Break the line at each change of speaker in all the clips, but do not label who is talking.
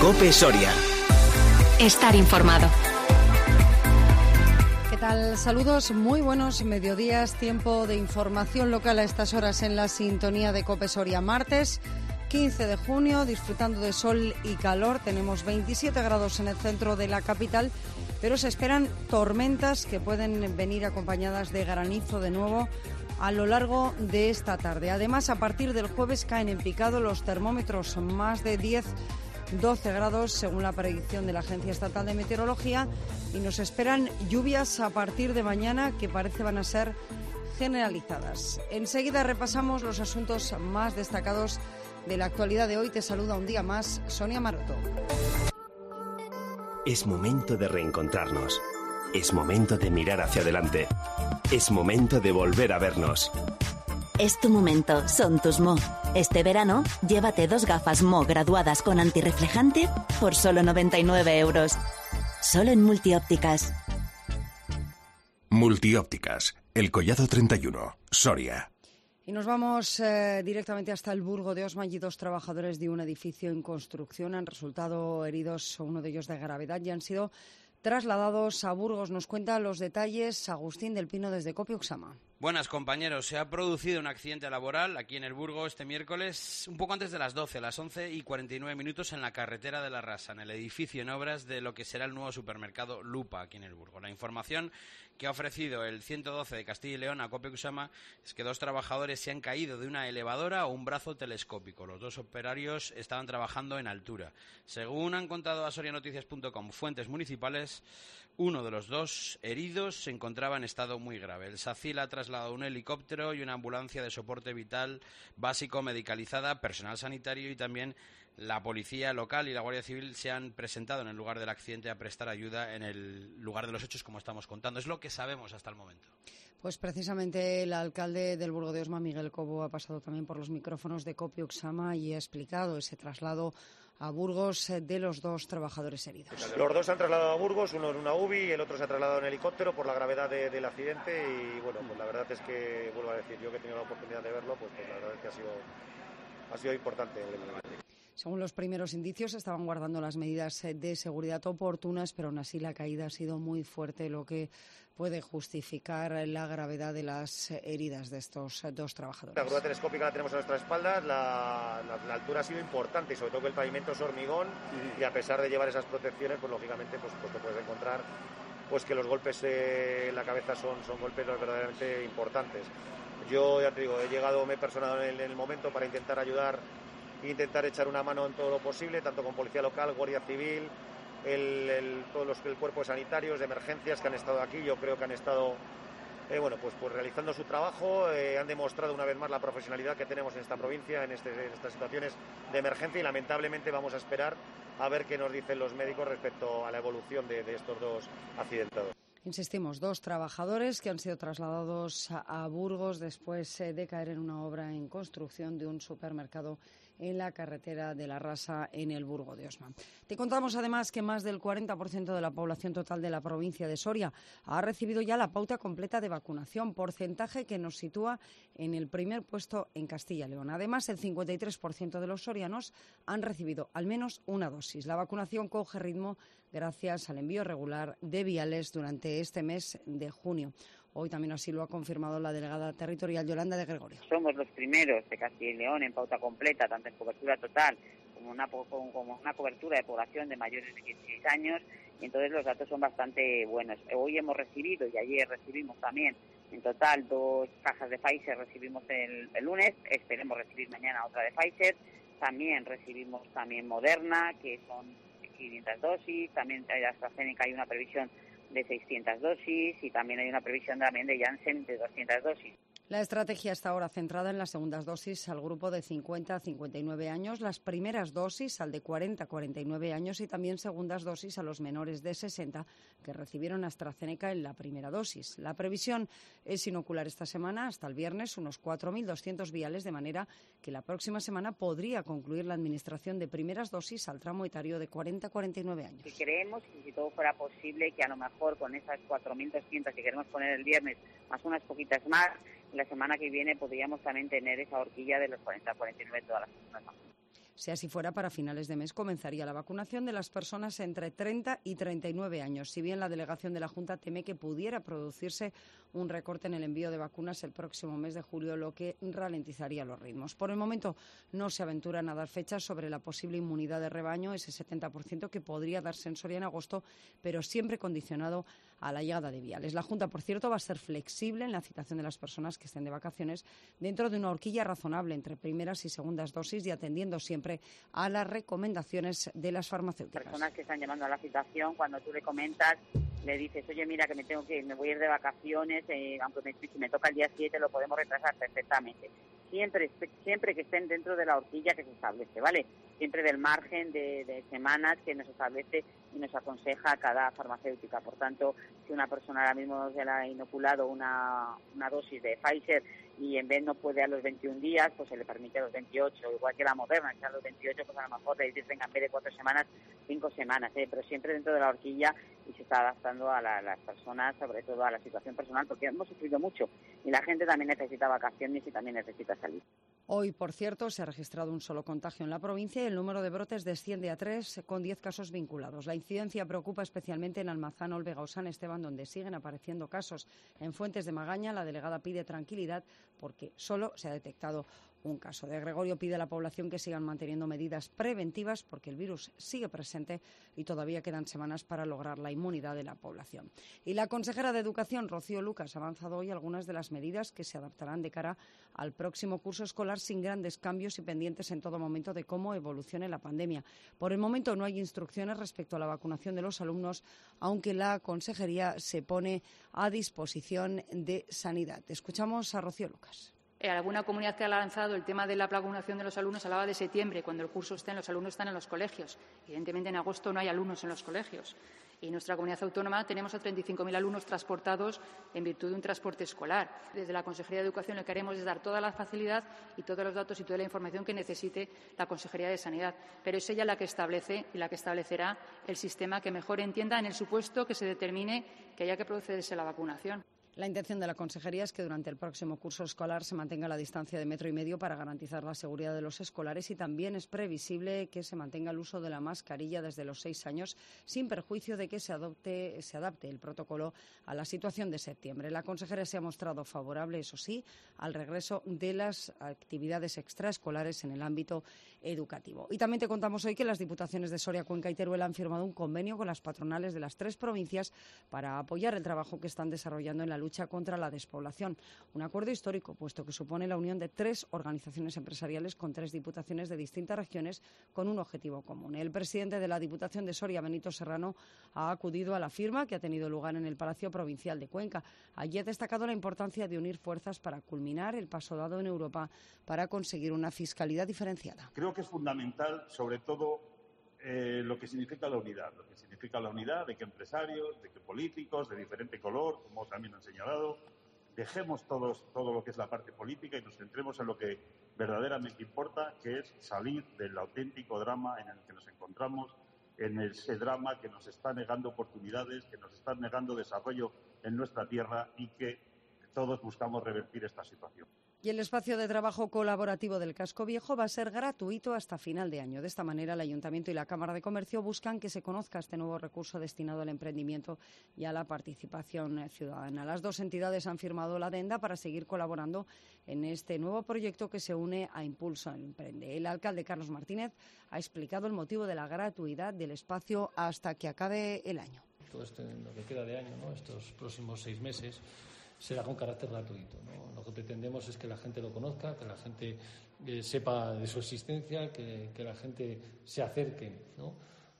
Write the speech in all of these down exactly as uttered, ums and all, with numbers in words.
COPE Soria.
Estar informado.
¿Qué tal? Saludos, muy buenos mediodías. Tiempo de información local a estas horas en la sintonía de COPE Soria. Martes quince de junio, disfrutando de sol y calor. Tenemos veintisiete grados en el centro de la capital, pero se esperan tormentas que pueden venir acompañadas de granizo de nuevo a lo largo de esta tarde. Además, a partir del jueves caen en picado los termómetros, más de diez, doce grados según la predicción de la Agencia Estatal de Meteorología, y nos esperan lluvias a partir de mañana que parece van a ser generalizadas. Enseguida repasamos los asuntos más destacados de la actualidad de hoy. Te saluda un día más Sonia Maroto.
Es momento de reencontrarnos. Es momento de mirar hacia adelante. Es momento de volver a vernos.
Es tu momento, son tus Mo. Este verano, llévate dos gafas Mo graduadas con antirreflejante por solo noventa y nueve euros. Solo en Multiópticas.
Multiópticas, El Collado treinta y uno, Soria.
Y nos vamos eh, directamente hasta el Burgo de Osma. Allí dos trabajadores de un edificio en construcción han resultado heridos, uno de ellos de gravedad, y han sido trasladados a Burgos. Nos cuenta los detalles Agustín del Pino desde COPE Uxama.
Buenas, compañeros. Se ha producido un accidente laboral aquí en el Burgo este miércoles, un poco antes de las doce, las once y cuarenta y nueve minutos, en la carretera de la Rasa, en el edificio en obras de lo que será el nuevo supermercado Lupa aquí en el Burgo. La información que ha ofrecido el ciento doce de Castilla y León a COPE Uxama es que dos trabajadores se han caído de una elevadora o un brazo telescópico. Los dos operarios estaban trabajando en altura. Según han contado a soria noticias punto com fuentes municipales, uno de los dos heridos se encontraba en estado muy grave. El SACIL ha trasladado un helicóptero y una ambulancia de soporte vital básico medicalizada, personal sanitario y también la policía local y la Guardia Civil se han presentado en el lugar del accidente a prestar ayuda en el lugar de los hechos, como estamos contando. Es lo que sabemos hasta el momento.
Pues precisamente el alcalde del Burgo de Osma, Miguel Cobo, ha pasado también por los micrófonos de COPE Uxama y ha explicado ese traslado a Burgos de los dos trabajadores heridos.
Los dos se han trasladado a Burgos, uno en una U B I y el otro se ha trasladado en helicóptero por la gravedad de, del accidente y bueno, pues la verdad es que, vuelvo a decir, yo que he tenido la oportunidad de verlo, pues, pues la verdad es que ha sido, ha sido importante.
Según los primeros indicios, estaban guardando las medidas de seguridad oportunas, pero aún así la caída ha sido muy fuerte, lo que puede justificar la gravedad de las heridas de estos dos trabajadores.
La grúa telescópica la tenemos a nuestras espaldas, la, la, la altura ha sido importante y sobre todo que el pavimento es hormigón y a pesar de llevar esas protecciones, pues lógicamente pues, pues te puedes encontrar pues que los golpes eh, en la cabeza son, son golpes verdaderamente importantes. Yo ya te digo, he llegado, me he personado en el, en el momento para intentar ayudar e intentar echar una mano en todo lo posible, tanto con Policía Local, Guardia Civil, el, el, todos los, el cuerpo de sanitarios, de emergencias que han estado aquí. Yo creo que han estado eh, bueno, pues, pues realizando su trabajo, eh, han demostrado una vez más la profesionalidad que tenemos en esta provincia, en, este, en estas situaciones de emergencia y lamentablemente vamos a esperar a ver qué nos dicen los médicos respecto a la evolución de, de estos dos accidentados.
Insistimos, dos trabajadores que han sido trasladados a, a Burgos después eh, de caer en una obra en construcción de un supermercado en la carretera de la Rasa, en el Burgo de Osma. Te contamos además que más del cuarenta por ciento de la población total de la provincia de Soria ha recibido ya la pauta completa de vacunación, porcentaje que nos sitúa en el primer puesto en Castilla y León. Además, el cincuenta y tres por ciento de los sorianos han recibido al menos una dosis. La vacunación coge ritmo gracias al envío regular de viales durante este mes de junio. Hoy también así lo ha confirmado la delegada territorial Yolanda de Gregorio.
Somos los primeros de Castilla y León en pauta completa, tanto en cobertura total como una, como una cobertura de población de mayores de dieciséis años, y entonces los datos son bastante buenos. Hoy hemos recibido y ayer recibimos también en total dos cajas de Pfizer, recibimos el, el lunes, esperemos recibir mañana otra de Pfizer, también recibimos también Moderna, que son quinientas dosis, también de AstraZeneca hay una previsión de seiscientas dosis y también hay una previsión también de Janssen de doscientas dosis.
La estrategia está ahora centrada en las segundas dosis al grupo de cincuenta a cincuenta y nueve años, las primeras dosis al de cuarenta a cuarenta y nueve años y también segundas dosis a los menores de sesenta que recibieron AstraZeneca en la primera dosis. La previsión es inocular esta semana, hasta el viernes, unos cuatro mil doscientos viales, de manera que la próxima semana podría concluir la administración de primeras dosis al tramo etario de cuarenta a cuarenta y nueve años.
Y creemos que si todo fuera posible, que a lo mejor con esas cuatro mil doscientas que queremos poner el viernes, más unas poquitas más, la semana que viene podríamos también tener esa horquilla de los cuarenta a cuarenta y nueve todas las personas.
Si así fuera, para finales de mes comenzaría la vacunación de las personas entre treinta y treinta y nueve años, si bien la delegación de la Junta teme que pudiera producirse un recorte en el envío de vacunas el próximo mes de julio, lo que ralentizaría los ritmos. Por el momento no se aventuran a dar fechas sobre la posible inmunidad de rebaño, ese setenta por ciento que podría darse en Soria en agosto, pero siempre condicionado a la llegada de viales. La Junta, por cierto, va a ser flexible en la citación de las personas que estén de vacaciones dentro de una horquilla razonable entre primeras y segundas dosis y atendiendo siempre a las recomendaciones de las farmacéuticas.
Personas que están llamando a la citación, cuando tú le comentas, le dices, oye, mira, que me tengo que me voy a ir de vacaciones, eh, aunque me, si me toca el día siete lo podemos retrasar perfectamente. Siempre, siempre que estén dentro de la horquilla que se establece, ¿vale? Siempre del margen de, de semanas que nos establece y nos aconseja cada farmacéutica. Por tanto, si una persona ahora mismo se le ha inoculado una, una dosis de Pfizer y en vez no puede a los veintiún días, pues se le permite a los veintiocho, igual que la Moderna, que a los veintiocho, pues a lo mejor le dices, venga, en vez de cuatro semanas, cinco semanas, ¿eh? Pero siempre dentro de la horquilla y se está adaptando a la, las personas, sobre todo a la situación personal, porque hemos sufrido mucho y la gente también necesita vacaciones y también necesita salir.
Hoy, por cierto, se ha registrado un solo contagio en la provincia y el número de brotes desciende a tres, con diez casos vinculados. La incidencia preocupa especialmente en Almazán, Olvega o San Esteban, donde siguen apareciendo casos. En Fuentes de Magaña, la delegada pide tranquilidad porque solo se ha detectado un caso. De Gregorio pide a la población que sigan manteniendo medidas preventivas porque el virus sigue presente y todavía quedan semanas para lograr la inmunidad de la población. Y la consejera de Educación, Rocío Lucas, ha avanzado hoy algunas de las medidas que se adaptarán de cara al próximo curso escolar sin grandes cambios y pendientes en todo momento de cómo evolucione la pandemia. Por el momento no hay instrucciones respecto a la vacunación de los alumnos, aunque la consejería se pone a disposición de Sanidad. Escuchamos a Rocío Lucas.
Alguna comunidad que ha lanzado el tema de la vacunación de los alumnos hablaba de septiembre, cuando el curso esté, los alumnos están en los colegios. Evidentemente, en agosto no hay alumnos en los colegios. Y en nuestra comunidad autónoma tenemos a treinta y cinco mil alumnos transportados en virtud de un transporte escolar. Desde la Consejería de Educación lo que haremos es dar toda la facilidad y todos los datos y toda la información que necesite la Consejería de Sanidad. Pero es ella la que establece y la que establecerá el sistema que mejor entienda en el supuesto que se determine que haya que procederse a la vacunación.
La intención de la consejería es que durante el próximo curso escolar se mantenga la distancia de metro y medio para garantizar la seguridad de los escolares y también es previsible que se mantenga el uso de la mascarilla desde los seis años sin perjuicio de que se, adopte, se adapte el protocolo a la situación de septiembre. La consejera se ha mostrado favorable, eso sí, al regreso de las actividades extraescolares en el ámbito educativo. Y también te contamos hoy que las diputaciones de Soria, Cuenca y Teruel han firmado un convenio con las patronales de las tres provincias para apoyar el trabajo que están desarrollando en la lucha contra la despoblación. Un acuerdo histórico, puesto que supone la unión de tres organizaciones empresariales con tres diputaciones de distintas regiones con un objetivo común. El presidente de la Diputación de Soria, Benito Serrano, ha acudido a la firma que ha tenido lugar en el Palacio Provincial de Cuenca. Allí ha destacado la importancia de unir fuerzas para culminar el paso dado en Europa para conseguir una fiscalidad diferenciada.
Creo que es fundamental, sobre todo, Eh, lo que significa la unidad, lo que significa la unidad de que empresarios, de que políticos de diferente color, como también han señalado, dejemos todos todo lo que es la parte política y nos centremos en lo que verdaderamente importa, que es salir del auténtico drama en el que nos encontramos, en ese drama que nos está negando oportunidades, que nos está negando desarrollo en nuestra tierra y que todos buscamos revertir esta situación.
Y el espacio de trabajo colaborativo del Casco Viejo va a ser gratuito hasta final de año. De esta manera, el Ayuntamiento y la Cámara de Comercio buscan que se conozca este nuevo recurso destinado al emprendimiento y a la participación ciudadana. Las dos entidades han firmado la adenda para seguir colaborando en este nuevo proyecto que se une a Impulso Emprende. El alcalde Carlos Martínez ha explicado el motivo de la gratuidad del espacio hasta que acabe el año.
Todo esto en lo que queda de año, ¿no? Estos próximos seis meses, será con carácter gratuito, ¿no? Lo que pretendemos es que la gente lo conozca, que la gente eh, sepa de su existencia, que, que la gente se acerque, ¿no?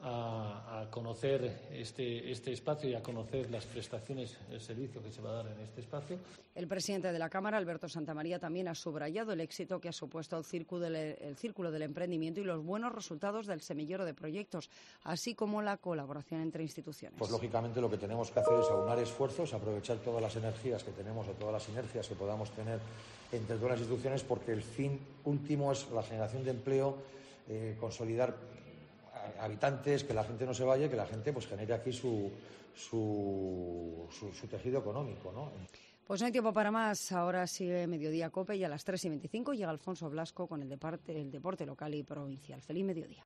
a, a conocer este, este espacio y a conocer las prestaciones, el servicio que se va a dar en este espacio.
El presidente de la Cámara, Alberto Santamaría, también ha subrayado el éxito que ha supuesto el círculo, del, el círculo del emprendimiento y los buenos resultados del semillero de proyectos, así como la colaboración entre instituciones.
Pues lógicamente lo que tenemos que hacer es aunar esfuerzos, aprovechar todas las energías que tenemos o todas las sinergias que podamos tener entre todas las instituciones, porque el fin último es la generación de empleo, eh, consolidar habitantes, que la gente no se vaya, que la gente pues genere aquí su, su, su, su tejido económico, ¿no?
Pues no hay tiempo para más. Ahora sigue Mediodía COPE y a las tres y veinticinco llega Alfonso Blasco con el deporte, el deporte local y provincial. Feliz mediodía.